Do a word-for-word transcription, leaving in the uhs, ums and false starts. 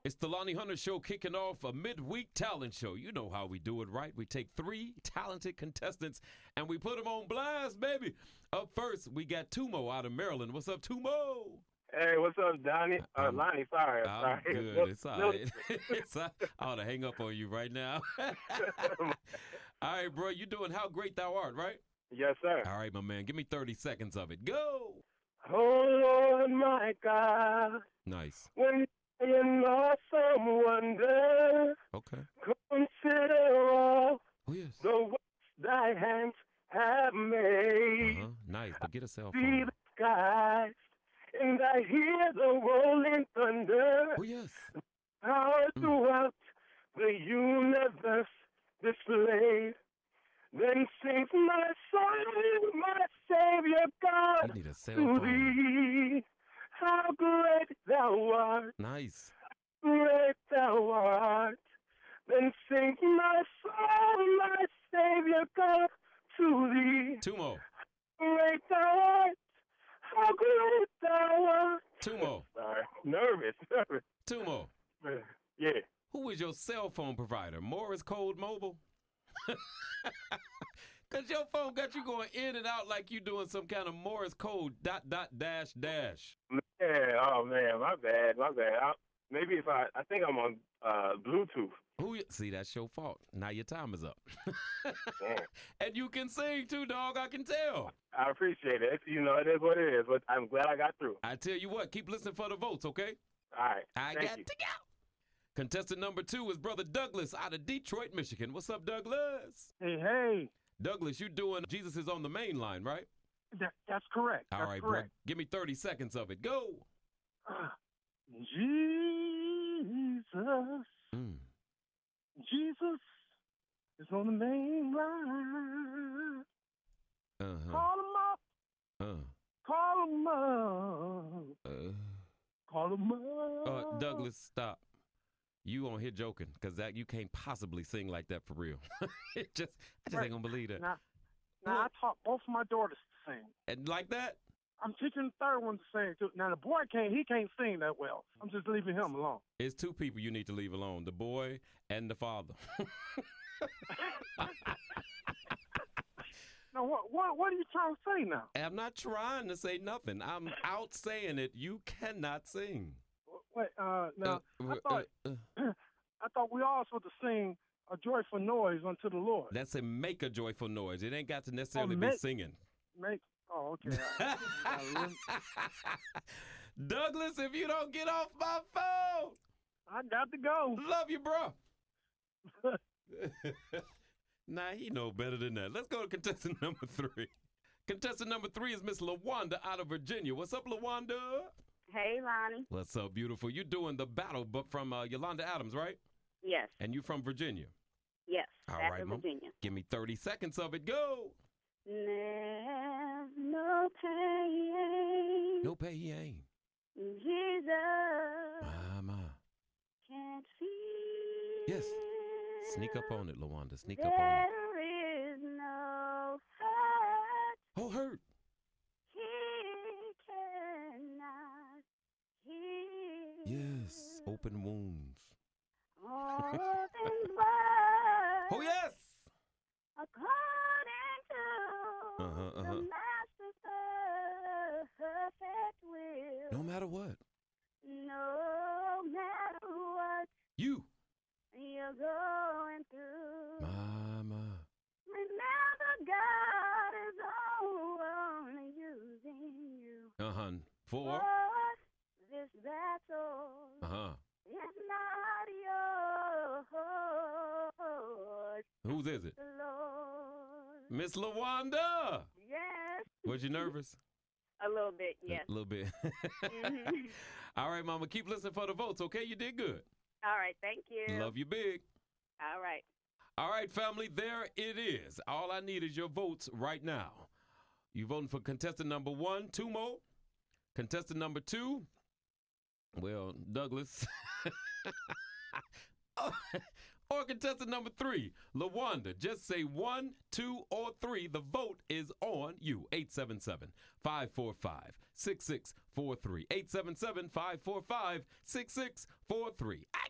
It's the Lonnie Hunter Show kicking off a midweek talent show. You know how we do it, right? We take three talented contestants and we put them on blast, baby. Up first, we got Tumo out of Maryland. What's up, Tumo? Hey, what's up, Donnie? Uh, I'm, Lonnie, sorry. I'm sorry. good. No, it's all no. right. it's all, I ought to hang up on you right now. All right, bro. You doing How Great Thou Art, right? Yes, sir. All right, my man. Give me thirty seconds of it. Go. Oh, Lord, my God. Nice. When in awesome wonder, Okay. consider all Oh, yes. the works thy hands have made. Uh-huh. Nice. But get a cell See phone. the skies, and I hear the rolling thunder. Oh, yes. Power Mm. throughout the universe displayed. Then sings my soul, my Savior God, You need a cell to phone. thee. How great thou art, Nice. great thou art. Then sings my soul, my Savior God, to thee. Tumo. Great thou art, how great thou art. Tumo. Sorry, nervous, nervous. Tumo. Yeah. Who is your cell phone provider? Morris Code Mobile? Because your phone got you going in and out like you doing some kind of Morris code dot dot dash dash. Yeah, oh man, my bad, my bad. I, maybe if I, I think I'm on uh, Bluetooth. Who you, see, that's your fault. Now your time is up. Damn. And you can sing too, dog. I can tell. I appreciate it. You know, it is what it is, but I'm glad I got through. I tell you what, keep listening for the votes, okay? All right. I Thank got you. to go. Contestant number two is Brother Douglas out of Detroit, Michigan. What's up, Douglas? Hey, hey, Douglas, you doing Jesus is on the main line, right? that, that's correct. All that's right, correct. bro. Give me thirty seconds of it. Go. Jesus, Mm. Jesus is on the main line. Uh-huh. Call him up, Uh. call him up, Uh. call him up. Uh, Douglas, stop. You on here joking, because that you can't possibly sing like that for real. it just, I just Right. ain't gonna believe that. Now, now I taught both of my daughters to sing. And like that? I'm teaching the third one to sing too. Now the boy can't, he can't sing that well. I'm just leaving him alone. It's two people you need to leave alone, the boy and the father. Now what, what, what are you trying to say now? I'm not trying to say nothing. I'm out saying it. You cannot sing. Wait, uh, now Uh, I uh, thought, uh, I thought we all supposed to sing a joyful noise unto the Lord. that's a make a joyful noise. It ain't got to necessarily be make- singing. Make, oh, okay. I- I- Douglas, if you don't get off my phone, I got to go. love you, bro. Nah, he know better than that. Let's go to contestant number three. Contestant number three is Miss LaWanda out of Virginia. What's up, LaWanda? Hey, Lonnie. What's up, beautiful? You doing the battle, but from uh, Yolanda Adams, right? Yes, And you from Virginia. yes. All back right, in Mom. Virginia. Give me thirty seconds of it. Go. There's no pain. No pay, he ain't. Jesus My, my. can't feel. Yes. Sneak up on it, LaWanda. Sneak there up on it. is no hurt. Oh, hurt. He cannot heal. Yes. Open wounds. All things work Oh, yes. according to Uh-huh, the uh-huh. master's perfect will. No matter what. No matter what You. you're going through, My, my. remember God is only using you. Uh-huh. Four. But this battle Uh-huh. is not yours, Whose is it? the Lord. Miss LaWanda. Yes, Was you nervous? a little bit, yes. A little bit. Mhm. All right, Mama. Keep listening for the votes, okay? You did good. All right, thank you. Love you big. All right. All right, family, there it is. All I need is your votes right now. You voting for contestant number one, two more. Contestant number two, well, Douglas. or contestant number three, LaWanda. Just say one, two, or three. The vote is on you. eight seven seven, five four five, six six four three. eight seven seven, five four five, six six four three.